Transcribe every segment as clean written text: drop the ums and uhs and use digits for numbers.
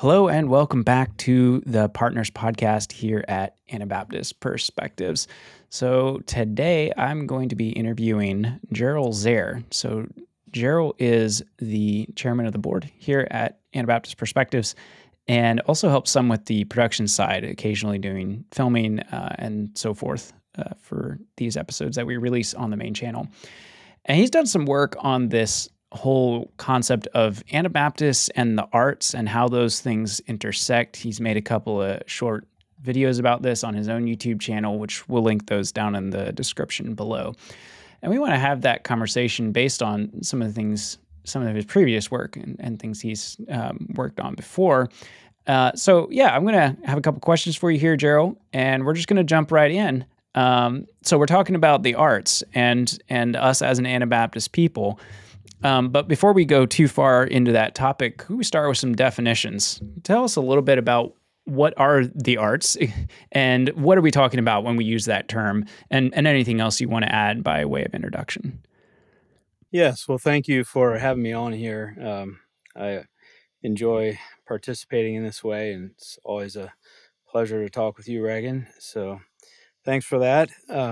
Hello and welcome back to the Partners Podcast here at Anabaptist Perspectives. So today I'm going to be interviewing Gerald Zaire. So Gerald is the chairman of the board here at Anabaptist Perspectives and also helps some with the production side, occasionally doing filming and so forth for these episodes that we release on the main channel. And he's done some work on this whole concept of Anabaptists and the arts and how those things intersect. He's made a couple of short videos about this on his own YouTube channel, which we'll link those down in the description below. And we want to have that conversation based on some of the things, some of his previous work and things he's worked on before. I'm going to have a couple questions for you here, Gerald, and we're just going to jump right in. So we're talking about the arts and us as an Anabaptist people. But before we go too far into that topic, could we start with some definitions? Tell us a little bit about what are the arts and what are we talking about when we use that term, and anything else you want to add by way of introduction. Yes, well, thank you for having me on here. I enjoy participating in this way, and it's always a pleasure to talk with you, Reagan. So thanks for that.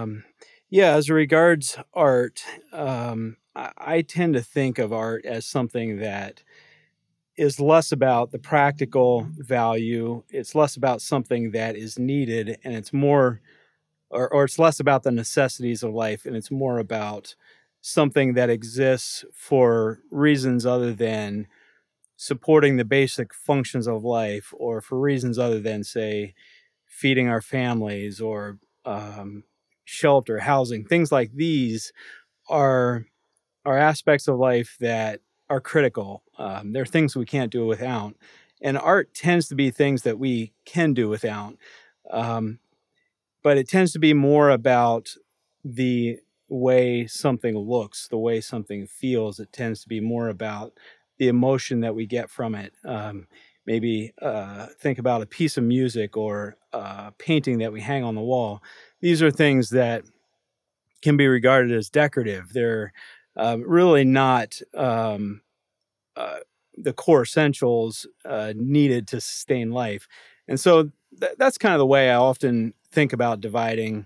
As regards art, I tend to think of art as something that is less about the practical value. It's less about something that is needed, and it's more, or it's less about the necessities of life, and it's more about something that exists for reasons other than supporting the basic functions of life, or for reasons other than, say, feeding our families or shelter, housing. Things like these are aspects of life that are critical. They're things we can't do without. And art tends to be things that we can do without. But it tends to be more about the way something looks, the way something feels. It tends to be more about the emotion that we get from it. Maybe think about a piece of music or a painting that we hang on the wall. These are things that can be regarded as decorative. They're really not the core essentials needed to sustain life. And so that's kind of the way I often think about dividing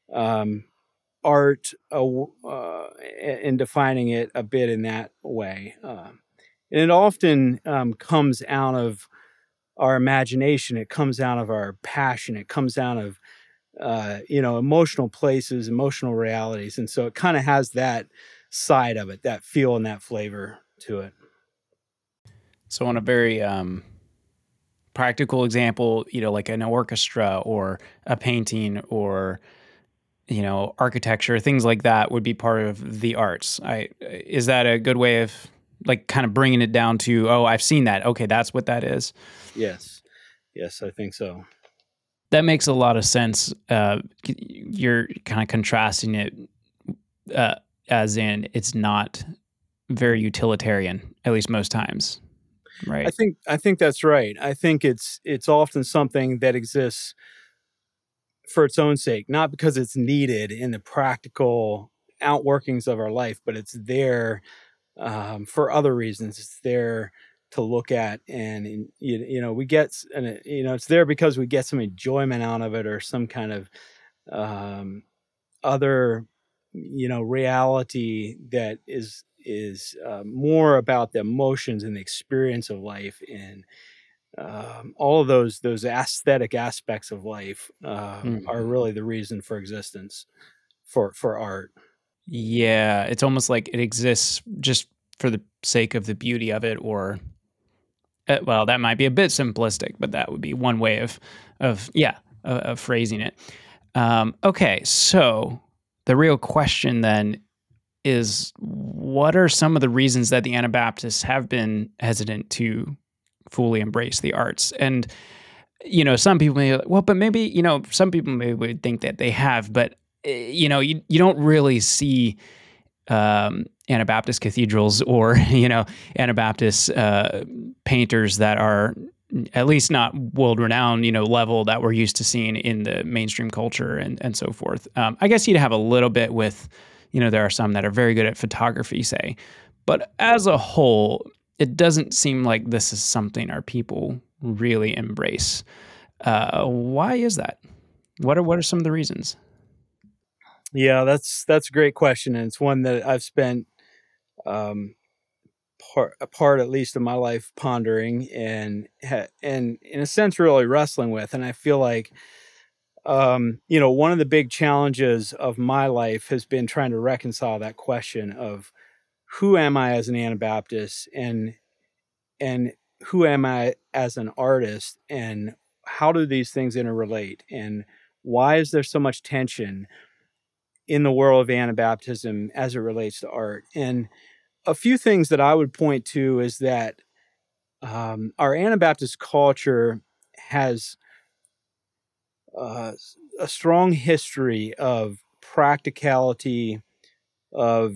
art and defining it a bit in that way. And it often comes out of our imagination. It comes out of our passion. It comes out of emotional places, emotional realities. And so it kind of has that side of it, that feel and that flavor to it. So on a very practical example, like an orchestra or a painting or, architecture, things like that would be part of the arts. Is that a good way of like kind of bringing it down to, oh, I've seen that. Okay, that's what that is. Yes, I think so. That makes a lot of sense. You're kind of contrasting it as in it's not very utilitarian, at least most times, right? I think that's right. I think it's often something that exists for its own sake, not because it's needed in the practical outworkings of our life, but it's there for other reasons. It's there to look at, and we get, and it's there because we get some enjoyment out of it, or some kind of other reality that is more about the emotions and the experience of life, and all of those aesthetic aspects of life are really the reason for existence for art. Yeah, it's almost like it exists just for the sake of the beauty of it, or well, that might be a bit simplistic, but that would be one way of phrasing it. Okay, so the real question then is, what are some of the reasons that the Anabaptists have been hesitant to fully embrace the arts? And some people may be like, well, but maybe some people may would think that they have, but you don't really see Anabaptist cathedrals or Anabaptist painters that are at least not world-renowned, level that we're used to seeing in the mainstream culture and so forth. I guess you'd have a little bit with, there are some that are very good at photography, say. But as a whole, it doesn't seem like this is something our people really embrace. Why is that? What are some of the reasons? Yeah, that's a great question, and it's one that I've spent um, a part at least of my life pondering and in a sense really wrestling with. And I feel like one of the big challenges of my life has been trying to reconcile that question of who am I as an Anabaptist and who am I as an artist, and how do these things interrelate, and why is there so much tension in the world of Anabaptism as it relates to art? And a few things that I would point to is that our Anabaptist culture has uh, a strong history of practicality, of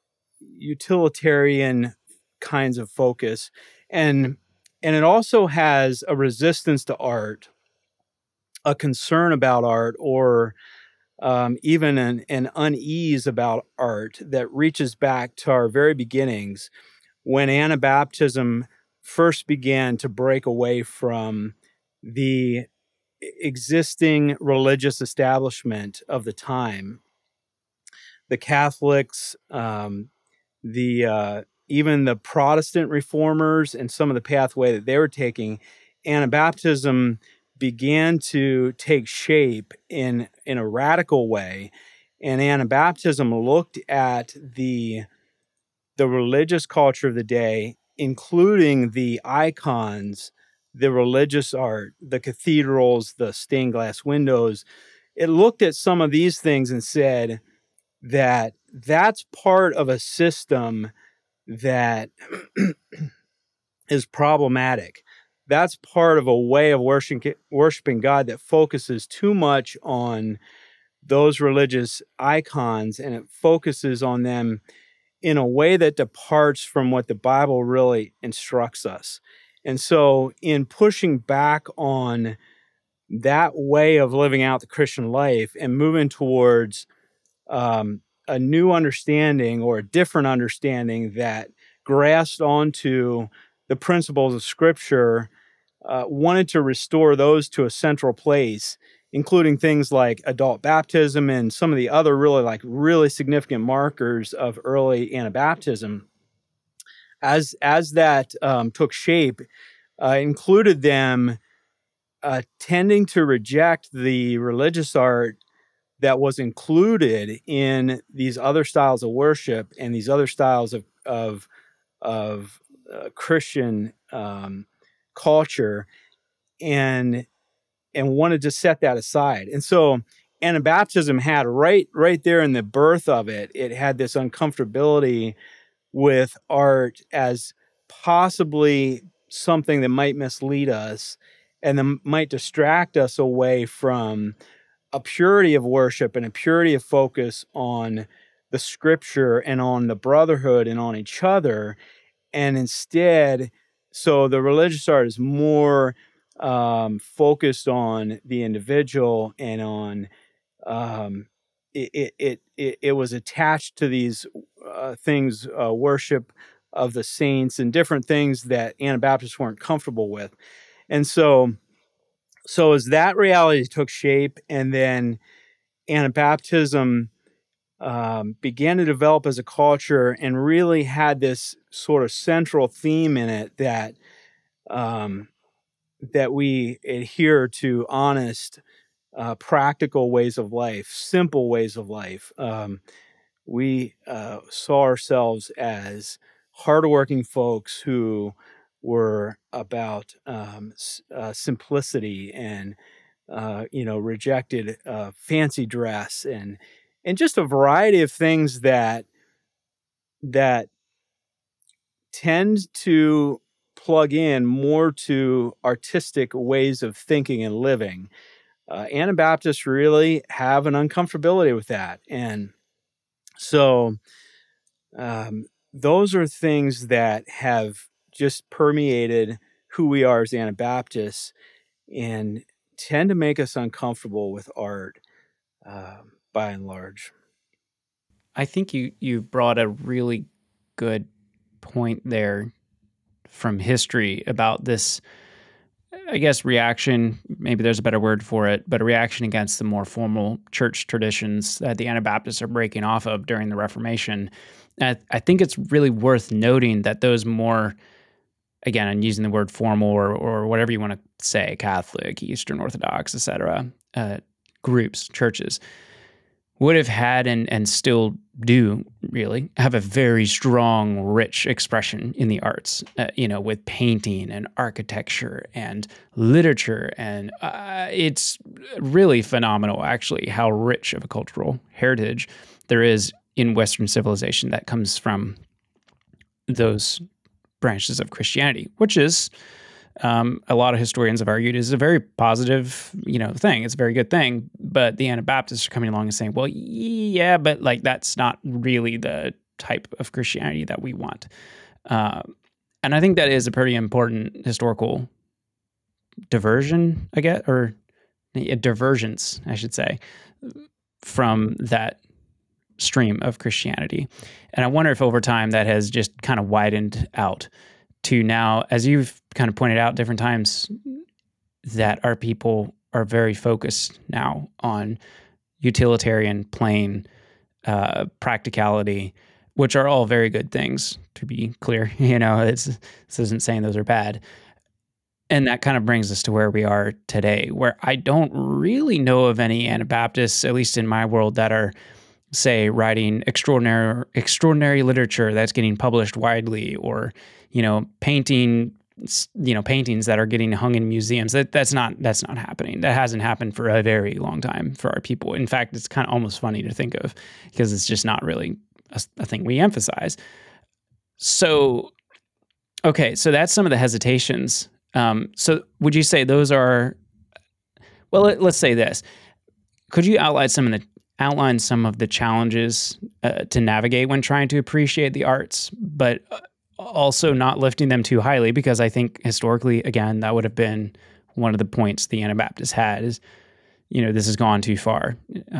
utilitarian kinds of focus, and it also has a resistance to art, a concern about art, or even an unease about art that reaches back to our very beginnings when Anabaptism first began to break away from the existing religious establishment of the time. The Catholics, the even the Protestant reformers, and some of the pathway that they were taking, Anabaptism began to take shape in a radical way. And Anabaptism looked at the religious culture of the day, including the icons, the religious art, the cathedrals, the stained glass windows. It looked at some of these things and said that that's part of a system that is problematic. That's part of a way of worshiping God that focuses too much on those religious icons, and it focuses on them in a way that departs from what the Bible really instructs us. And so, in pushing back on that way of living out the Christian life and moving towards a new understanding or a different understanding that grasped onto the principles of Scripture, wanted to restore those to a central place, including things like adult baptism and some of the other really significant markers of early Anabaptism. As that took shape, included them tending to reject the religious art that was included in these other styles of worship and these other styles of Christian culture, and wanted to set that aside. And so Anabaptism had right there in the birth of it, it had this uncomfortability with art as possibly something that might mislead us and that might distract us away from a purity of worship and a purity of focus on the Scripture and on the brotherhood and on each other. And instead, so the religious art is more focused on the individual and on it was attached to these things, worship of the saints and different things that Anabaptists weren't comfortable with. And so as that reality took shape, and then Anabaptism began to develop as a culture and really had this sort of central theme in it that we adhere to honest, practical ways of life, simple ways of life. We saw ourselves as hardworking folks who were about simplicity and rejected fancy dress and just a variety of things that tend to plug in more to artistic ways of thinking and living. Anabaptists really have an uncomfortability with that, and so those are things that have just permeated who we are as Anabaptists and tend to make us uncomfortable with art by and large. I think you brought a really good point there from history about this I guess, reaction, maybe there's a better word for it, but a reaction against the more formal church traditions that the Anabaptists are breaking off of during the Reformation. I think it's really worth noting that those more, again, I'm using the word formal or whatever you want to say, Catholic, Eastern Orthodox, etc., groups, churches, would have had and still do really have a very strong, rich expression in the arts, with painting and architecture and literature. And it's really phenomenal, actually, how rich of a cultural heritage there is in Western civilization that comes from those branches of Christianity, which is a lot of historians have argued is a very positive, thing. It's a very good thing. But the Anabaptists are coming along and saying, well, yeah, but like that's not really the type of Christianity that we want. Uh, and I think that is a pretty important historical diversion, I guess, or a divergence, I should say, from that stream of Christianity. And I wonder if over time that has just kind of widened out to now, as you've kind of pointed out different times, that our people are very focused now on utilitarian, plain practicality, which are all very good things, to be clear. This isn't saying those are bad. And that kind of brings us to where we are today, where I don't really know of any Anabaptists, at least in my world, that are, say, writing extraordinary literature that's getting published widely, or painting paintings that are getting hung in museums. That's not happening. That hasn't happened for a very long time for our people. In fact, it's kind of almost funny to think of, because it's just not really a thing we emphasize. So, okay, so that's some of the hesitations. So would you say those are, well, let's say this. Could you outline some of the challenges to navigate when trying to appreciate the arts, but also not lifting them too highly? Because I think historically, again, that would have been one of the points the Anabaptists had is, this has gone too far.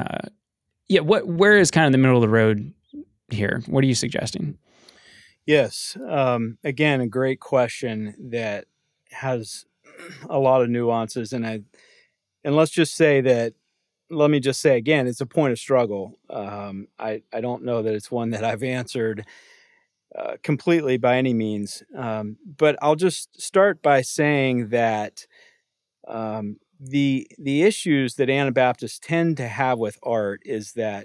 Where is kind of the middle of the road here? What are you suggesting? Yes. Again, a great question that has a lot of nuances, and let's just say that. Let me just say again, it's a point of struggle. I don't know that it's one that I've answered completely by any means, but I'll just start by saying that the issues that Anabaptists tend to have with art is that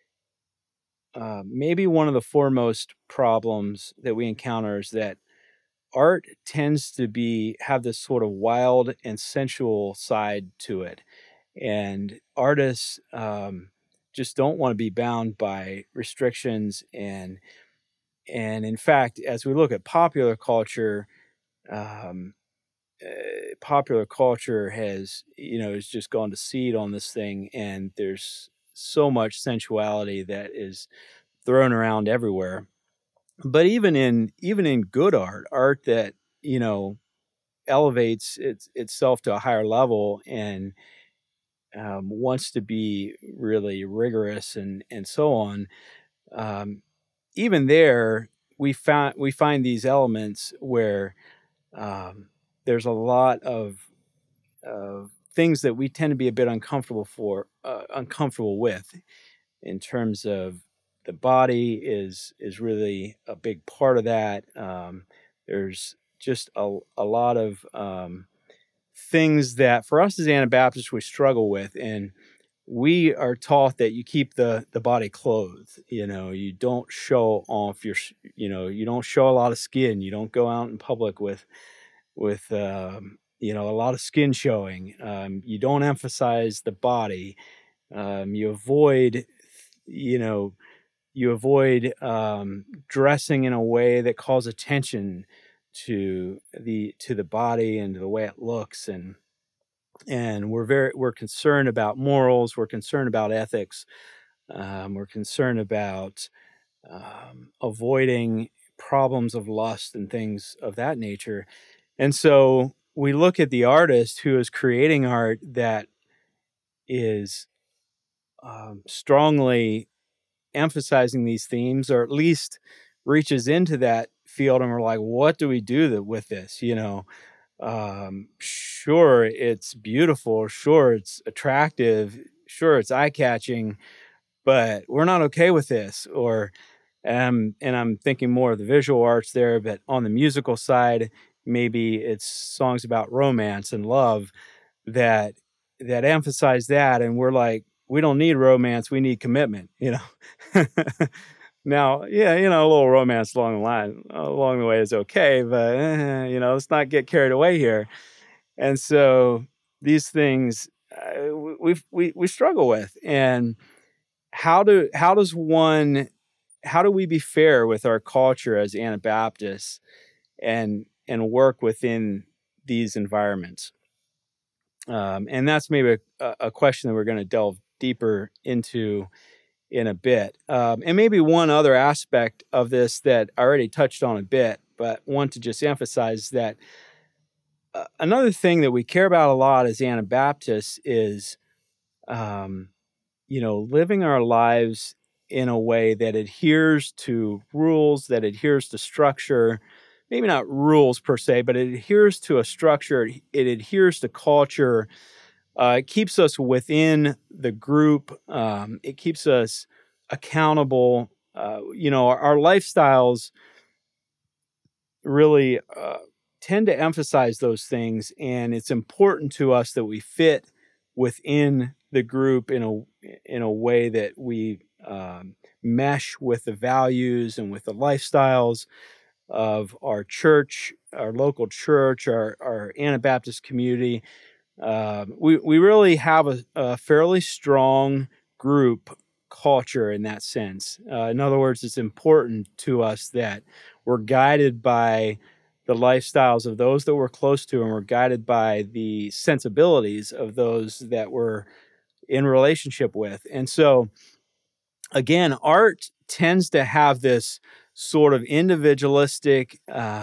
maybe one of the foremost problems that we encounter is that art tends to have this sort of wild and sensual side to it. And artists just don't want to be bound by restrictions. And in fact, as we look at popular culture, um, popular culture has just gone to seed on this thing, and there's so much sensuality that is thrown around everywhere. But even in good art that elevates itself to a higher level and wants to be really rigorous and so on. Even there, we find these elements where there's a lot of things that we tend to be a bit uncomfortable with, in terms of the body is really a big part of that. There's just a lot of things that for us as Anabaptists we struggle with, and we are taught that you keep the body clothed. You don't show off you don't show a lot of skin. You don't go out in public with a lot of skin showing. You don't emphasize the body. You avoid you know you avoid dressing in a way that calls attention to the body and to the way it looks, and we're concerned about morals, we're concerned about ethics, we're concerned about avoiding problems of lust and things of that nature. And so we look at the artist who is creating art that is strongly emphasizing these themes, or at least reaches into that field, and we're like, what do we do with this? Sure, it's beautiful. Sure, it's attractive. Sure, it's eye-catching, but we're not okay with this. Or, and I'm thinking more of the visual arts there, but on the musical side, maybe it's songs about romance and love that emphasize that, and we're like, we don't need romance, we need commitment, you know. Now, yeah, you know, a little romance along the way is okay, but you know, let's not get carried away here. And so these things we struggle with. And how do we be fair with our culture as Anabaptists and work within these environments? And that's maybe a question that we're going to delve deeper into in a bit. And maybe one other aspect of this that I already touched on a bit, but want to just emphasize that another thing that we care about a lot as Anabaptists is, you know, living our lives in a way that adheres to rules, that adheres to structure. Maybe not rules per se, but it adheres to a structure. It adheres to culture. It keeps us within the group. It keeps us accountable. You know, our lifestyles really tend to emphasize those things, and it's important to us that we fit within the group in a way that we mesh with the values and with the lifestyles of our church, our local church, our Anabaptist community. We really have a fairly strong group culture in that sense. In other words, it's important to us that we're guided by the lifestyles of those that we're close to, and we're guided by the sensibilities of those that we're in relationship with. And so, again, art tends to have this sort of individualistic,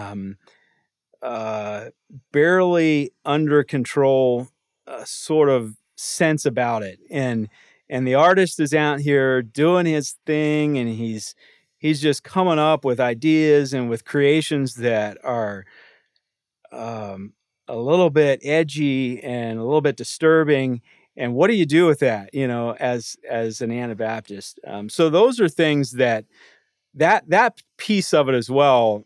uh, barely under control sort of sense about it. And the artist is out here doing his thing, and he's just coming up with ideas and with creations that are a little bit edgy and a little bit disturbing. And what do you do with that, you know, as an Anabaptist? So those are things that piece of it as well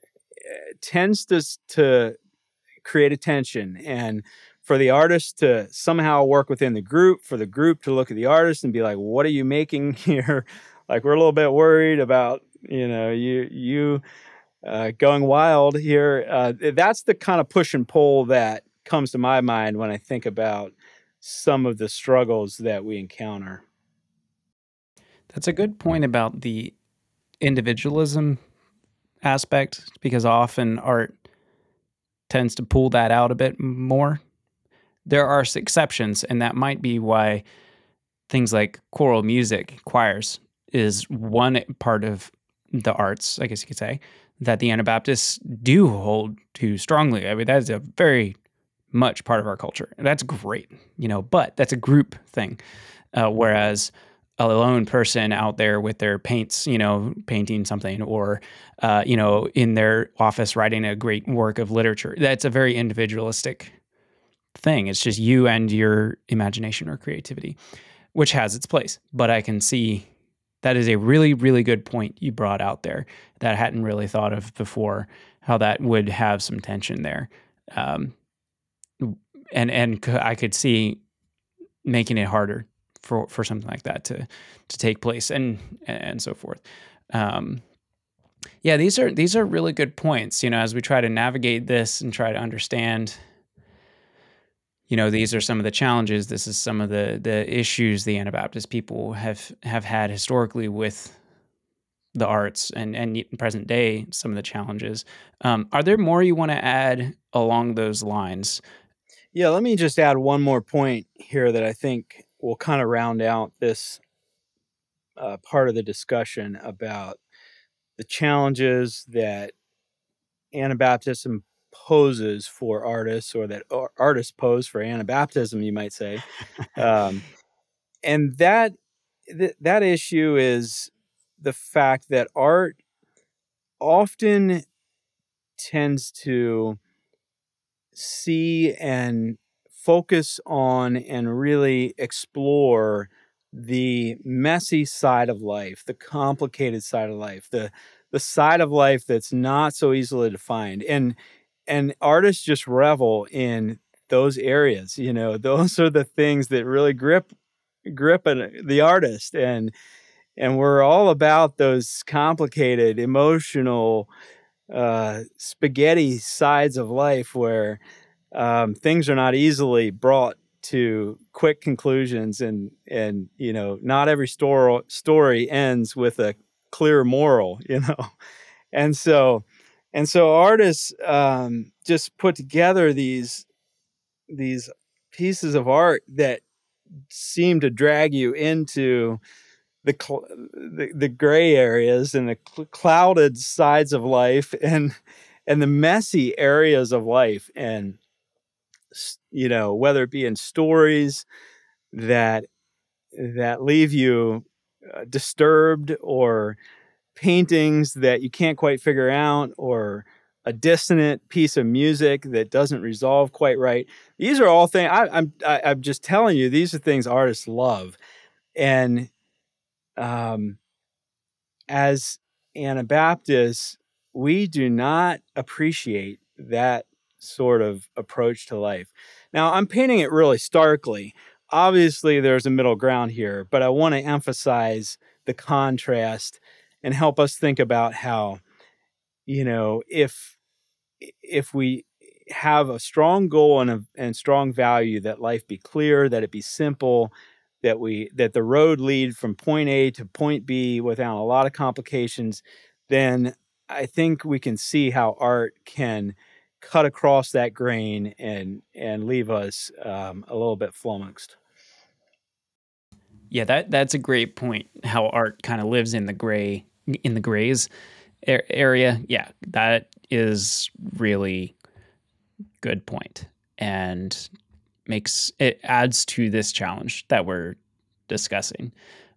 tends to create a tension, and for the artist to somehow work within the group, for the group to look at the artist and be like, what are you making here? Like, we're a little bit worried about, you know, you going wild here. That's the kind of push and pull that comes to my mind when I think about some of the struggles that we encounter. That's a good point about the individualism aspect because often art tends to pull that out a bit more. There are exceptions, and that might be why things like choral music, choirs, is one part of the arts, I guess you could say, that the Anabaptists do hold to strongly. I mean, that is a very much part of our culture. And that's great, you know, but that's a group thing. Whereas a lone person out there with their paints, you know, painting something or, you know, in their office writing a great work of literature, that's a very individualistic thing. It's just you and your imagination or creativity, which has its place. But I can see that is a really, really good point you brought out there that I hadn't really thought of before, how that would have some tension there. Um, and I could see making it harder for something like that to take place and so forth. Um, yeah, these are really good points. You know, as we try to navigate this and try to understand, you know, these are some of the challenges. This is some of the issues the Anabaptist people have had historically with the arts and in present day some of the challenges. Are there more you want to add along those lines? Yeah, let me just add one more point here that I think will kind of round out this part of the discussion about the challenges that Anabaptism poses for artists, or that artists pose for Anabaptism, you might say. Um, and that issue is the fact that art often tends to see and focus on and really explore the messy side of life, the complicated side of life, the side of life that's not so easily defined. And artists just revel in those areas. Those are the things that really grip the artist, and we're all about those complicated, emotional, spaghetti sides of life where things are not easily brought to quick conclusions, and not every story ends with a clear moral. And so artists just put together these pieces of art that seem to drag you into the gray areas and the clouded sides of life, and the messy areas of life, and whether it be in stories that leave you disturbed, or paintings that you can't quite figure out, or a dissonant piece of music that doesn't resolve quite right. These are all things I'm just telling you, these are things artists love. And as Anabaptists, we do not appreciate that sort of approach to life. Now, I'm painting it really starkly. Obviously, there's a middle ground here, but I want to emphasize the contrast and help us think about how, if we have a strong goal and strong value, that life be clear, that it be simple, that the road lead from point A to point B without a lot of complications, then I think we can see how art can cut across that grain and leave us a little bit flummoxed. Yeah, that's a great point. How art kind of lives in the grays area. Yeah, that is really good point, and adds to this challenge that we're discussing.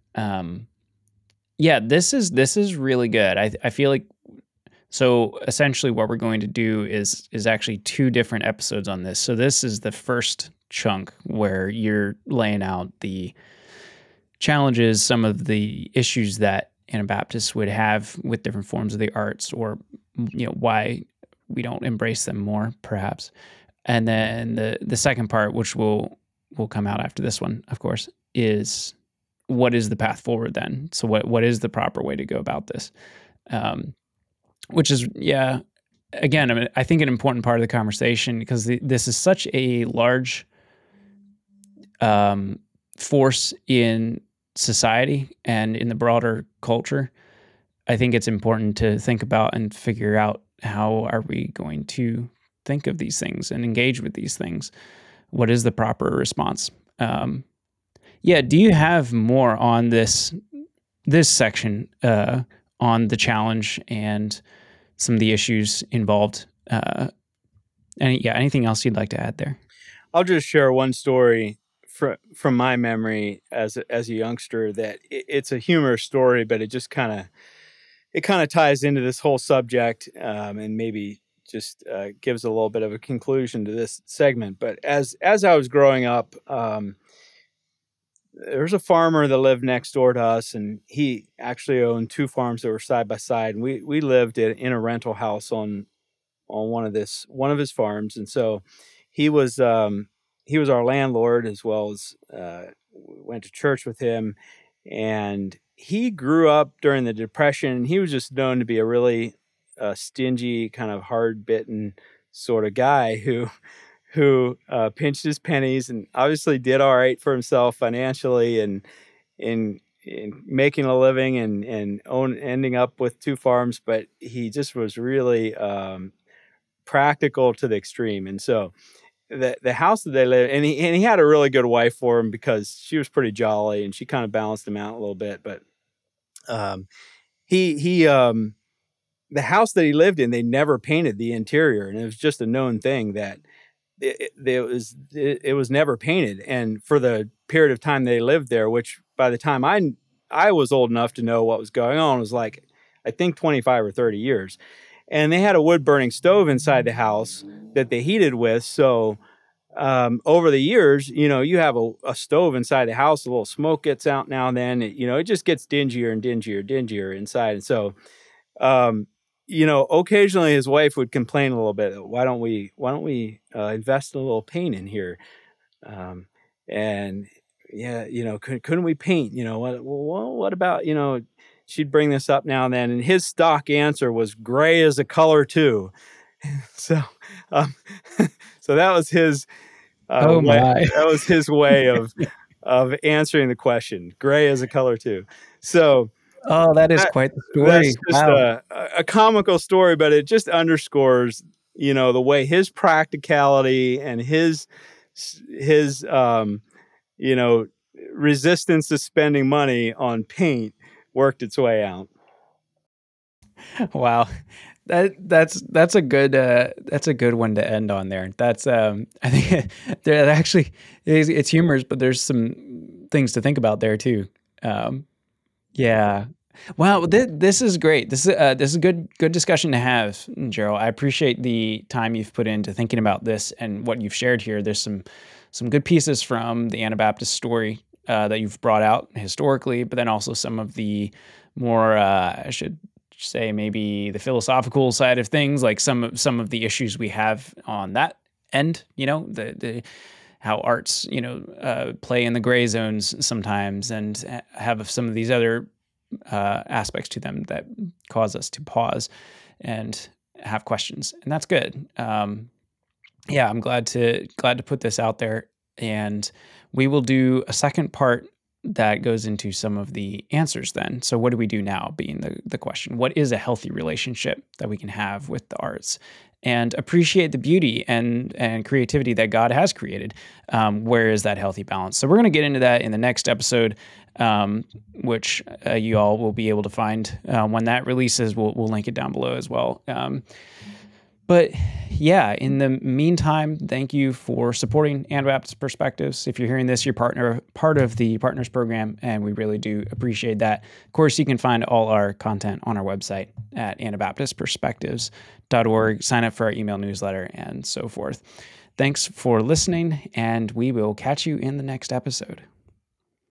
Yeah, this is really good. I feel like, so essentially what we're going to do is actually two different episodes on this. So this is the first chunk where you're laying out the challenges, some of the issues that Anabaptists would have with different forms of the arts, or why we don't embrace them more, perhaps. And then the second part, which will come out after this one, of course, is what is the path forward then? So what is the proper way to go about this? Which is, again, I mean, I think an important part of the conversation, because this is such a large force in society and in the broader culture. I think it's important to think about and figure out, how are we going to think of these things and engage with these things? What is the proper response? Do you have more on this section on the challenge and some of the issues involved? Anything else you'd like to add there? I'll just share one story from my memory as a youngster, that it's a humorous story, but it just kind of ties into this whole subject, and maybe just gives a little bit of a conclusion to this segment. But as I was growing up, there was a farmer that lived next door to us, and he actually owned two farms that were side by side. And we lived in a rental house on one of his farms, and so he was our landlord, as well as we went to church with him. And he grew up during the Depression, and he was just known to be a really stingy, kind of hard-bitten sort of guy who pinched his pennies, and obviously did all right for himself financially, and in making a living, and ending up with two farms. But he just was really practical to the extreme. And so the house that they lived, and he had a really good wife for him, because she was pretty jolly, and she kind of balanced him out a little bit. But the house that he lived in, they never painted the interior, and it was just a known thing that it was never painted. And for the period of time they lived there, which by the time I was old enough to know what was going on, was like, I think 25 or 30 years. and they had a wood burning stove inside the house that they heated with. So over the years, you have a stove inside the house, a little smoke gets out now and then, it just gets dingier and dingier inside. And so, occasionally his wife would complain a little bit, why don't we invest a little paint in here? And yeah, couldn't we paint, what about, she'd bring this up now and then. And his stock answer was gray as a color too. So, so that was his, Oh my. that was his way of answering the question. Gray as a color too. So, Oh, that is quite the story. that's just Wow. a comical story, but it just underscores, the way his practicality and his resistance to spending money on paint worked its way out. Wow. That's a good one to end on there. That's I think that actually it's humorous, but there's some things to think about there too. Um, yeah. Wow, this is great. This is good discussion to have, Gerald. I appreciate the time you've put into thinking about this and what you've shared here. There's some good pieces from the Anabaptist story that you've brought out historically, but then also some of the more I should say maybe the philosophical side of things, like some of the issues we have on that end. The how arts play in the gray zones sometimes, and have some of these other aspects to them that cause us to pause and have questions, and that's good. Yeah, I'm glad to put this out there, and we will do a second part that goes into some of the answers then. So what do we do now, being the question? What is a healthy relationship that we can have with the arts? And appreciate the beauty and creativity that God has created. Where is that healthy balance? So we're going to get into that in the next episode, which you all will be able to find when that releases. We'll link it down below as well. But yeah, in the meantime, thank you for supporting Anabaptist Perspectives. If you're hearing this, you're part of the Partners Program, and we really do appreciate that. Of course, you can find all our content on our website at anabaptistperspectives.org. Sign up for our email newsletter and so forth. Thanks for listening, and we will catch you in the next episode.